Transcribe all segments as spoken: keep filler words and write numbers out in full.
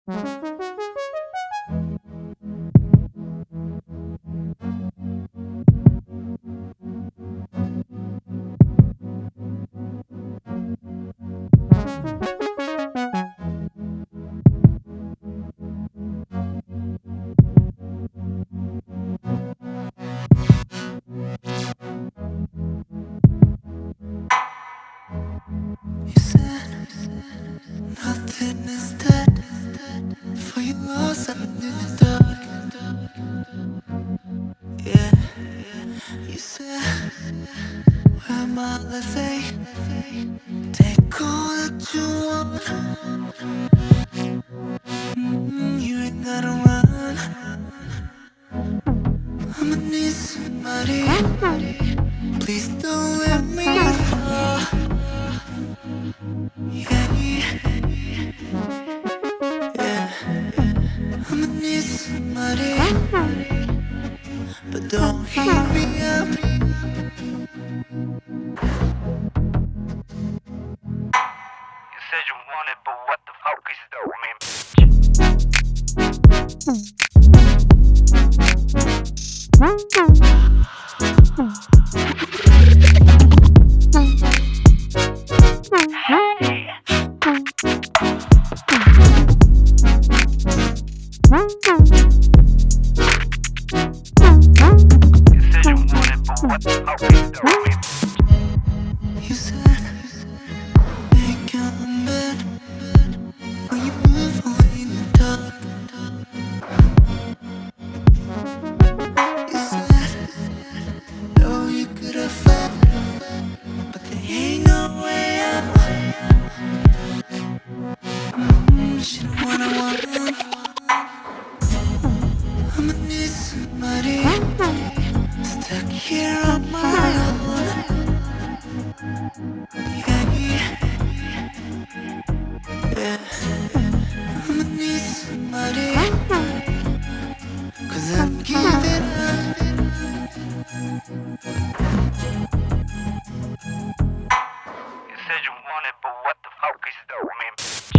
You said nothing is dead, for you lost something in the dark. Yeah, you said, where my life ain't. Take all that you want. Mm, you ain't gotta run. I'ma need somebody. Please don't let me fall. Yeah, yeah. I'ma need somebody, but don't heat me up. You said you wanted, but what the fuck is that? I mean, you said you wanted, but what the fuck is that? I mean, You said, ain't coming back when you move away in the dark. You said, no, you could have fought, but there ain't no way out. Mm, should've won a one. I'ma need somebody stuck here on my own. Yeah, yeah. I'ma need somebody, cause I'm giving up. you said you wanted, but what the fuck is that? I mean,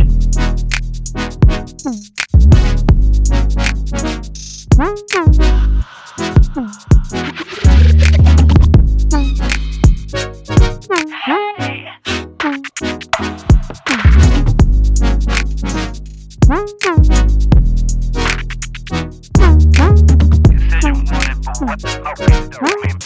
you said you wanted, but what the fuck is that? I mean,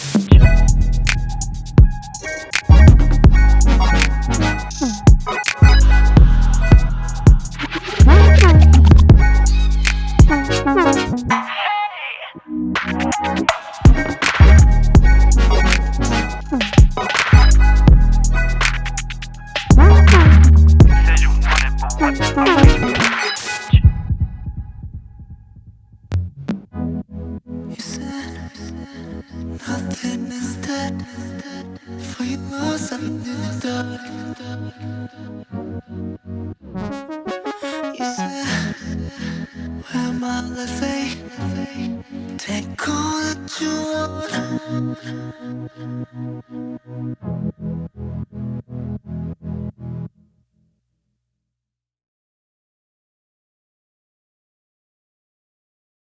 you said you wanted, but what the fuck is that? You said, nothing is dead, for you lost something in the dark. You said, where my life ain't. Take all that you want.